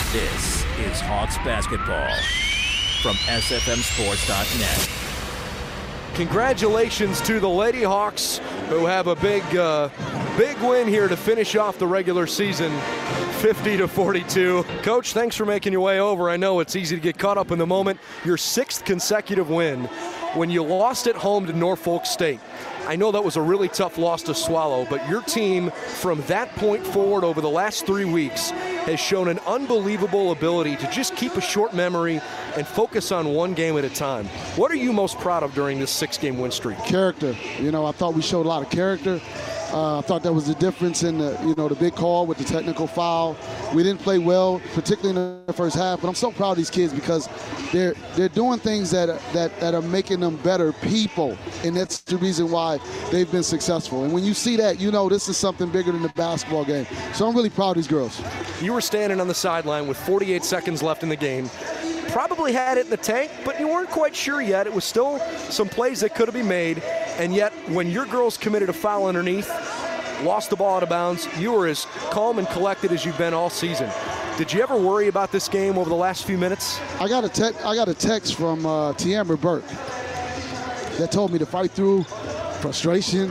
This is Hawks basketball from SFMSports.net. Congratulations to the Lady Hawks, who have a big win here to finish off the regular season, 50-42. Coach, thanks for making your way over. I know it's easy to get caught up in the moment. Your 6th consecutive win when you lost at home to Norfolk State. I know that was a really tough loss to swallow, but your team from that point forward over the last 3 weeks has shown an unbelievable ability to just keep a short memory and focus on one game at a time. What are you most proud of during this 6-game win streak? Character. I thought we showed a lot of character. I thought that was the difference in the big call with the technical foul. We didn't play well, particularly in the first half, but I'm so proud of these kids because they're doing things that are making them better people, and that's the reason why they've been successful. And when you see that, this is something bigger than the basketball game. So I'm really proud of these girls. You were standing on the sideline with 48 seconds left in the game. Probably had it in the tank, but you weren't quite sure yet. It was still some plays that could have been made, and yet when your girls committed a foul underneath, lost the ball out of bounds, you were as calm and collected as you've been all season. Did you ever worry about this game over the last few minutes? I got a text from Tiamra Burke that told me to fight through frustration,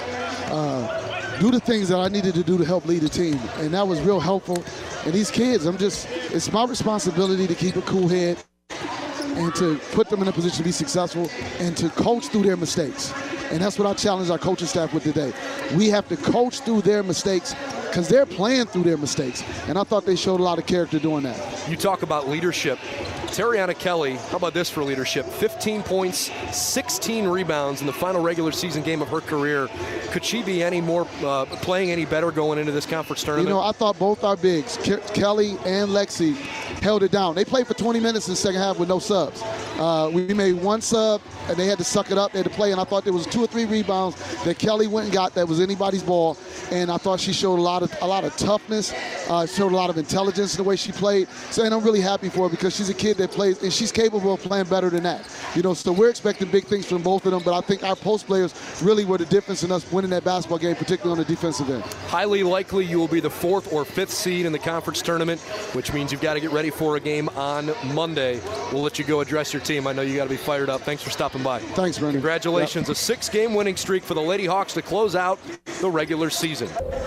do the things that I needed to do to help lead the team, and that was real helpful. And these kids, it's my responsibility to keep a cool head and to put them in a position to be successful and to coach through their mistakes. And that's what I challenge our coaching staff with today. We have to coach through their mistakes because they're playing through their mistakes. And I thought they showed a lot of character doing that. You talk about leadership. Tariana Kelly, how about this for leadership? 15 points, 16 rebounds in the final regular season game of her career. Could she be any more playing any better going into this conference tournament? I thought both our bigs, Kelly and Lexi, held it down. They played for 20 minutes in the second half with no subs. We made one sub, and they had to suck it up. They had to play, and I thought there was 2 or 3 rebounds that Kelly went and got that was anybody's ball, and I thought she showed a lot of toughness, showed a lot of intelligence in the way she played. So, and I'm really happy for her because she's a kid that plays, and she's capable of playing better than that. So we're expecting big things from both of them, but I think our post players really were the difference in us winning that basketball game, particularly on the defensive end. Highly likely you will be the 4th or 5th seed in the conference tournament, which means you've got to get ready for a game on Monday. We'll let you go address your team. I know you got to be fired up. Thanks for stopping by. Thanks, Brendan. Congratulations. Yep. A 6-game winning streak for the Lady Hawks to close out the regular season.